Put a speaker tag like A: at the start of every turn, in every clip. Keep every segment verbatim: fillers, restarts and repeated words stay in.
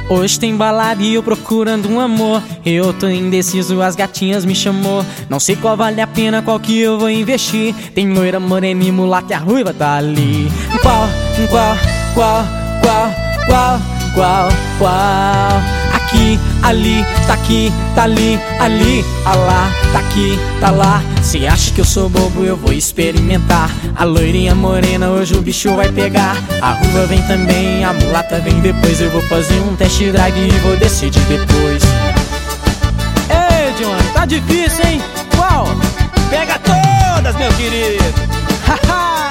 A: Hoje tem balada e eu procurando um amor. Eu tô indeciso, as gatinhas me chamou. Não sei qual vale a pena, qual que eu vou investir. Tem loira, morena e mulata e a ruiva tá ali. Qual, qual, qual, qual, qual, qual, qual? Aqui, ali, tá aqui, tá ali, ali, ah lá, tá aqui, tá lá. Cê acha que eu sou bobo, eu vou experimentar. A loirinha morena, hoje o bicho vai pegar. A ruiva vem também, a mulata vem depois. Eu vou fazer um test drive e vou decidir depois.
B: Ei, Johnny, tá difícil, hein? Qual? Pega todas, meu querido! Haha!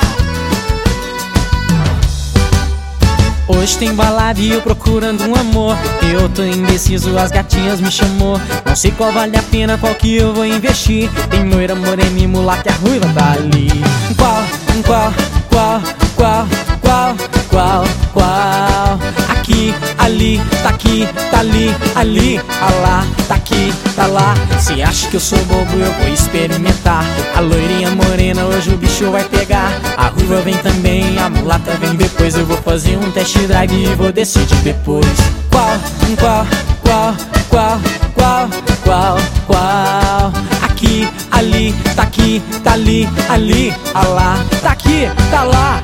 A: Hoje tem balada e eu procurando um amor. Eu tô indeciso, as gatinhas me chamou. Não sei qual vale a pena, qual que eu vou investir. Tem loira, morena e mulata e a ruiva tá ali. Qual, qual, qual, qual, qual, qual, qual? Aqui, ali, tá aqui, tá ali, ali, ah lá, tá aqui, tá lá. Cê acha que eu sou bobo, eu vou experimentar. A loirinha morena, hoje o bicho vai pegar. A ruiva vem também, a mulata vem depois. Eu vou fazer um test drive e vou decidir depois. Qual, qual, qual, qual, qual, qual, qual? Aqui, ali, tá aqui, tá ali, ali, ah lá, tá aqui, tá lá.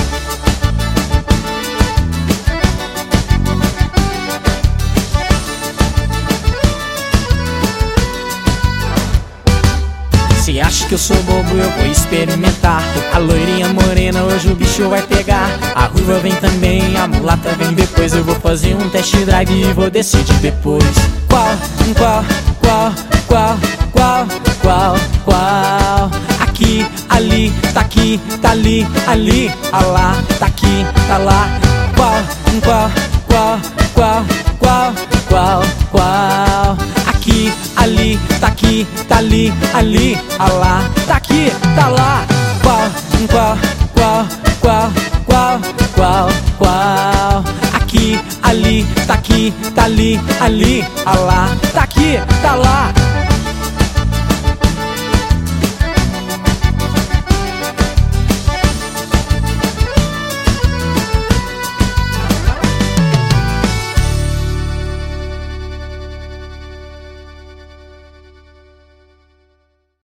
A: Cê acha que eu sou bobo, eu vou experimentar. A loirinha morena, hoje o bicho vai pegar. A ruiva vem também, a mulata vem depois. Eu vou fazer um test drive e vou decidir depois. Qual, qual, qual, qual, qual, qual, qual? Aqui, ali, tá aqui, tá ali, ali, ah lá, tá aqui, tá lá. Qual, qual, qual, qual, qual, qual, qual? Aqui, ali, tá aqui, tá ali, ali, ah lá, tá aqui, tá lá. Qual, qual, qual, qual, qual, qual, qual? Aqui, ali, tá aqui, tá ali, ali, ah lá, tá aqui, tá lá.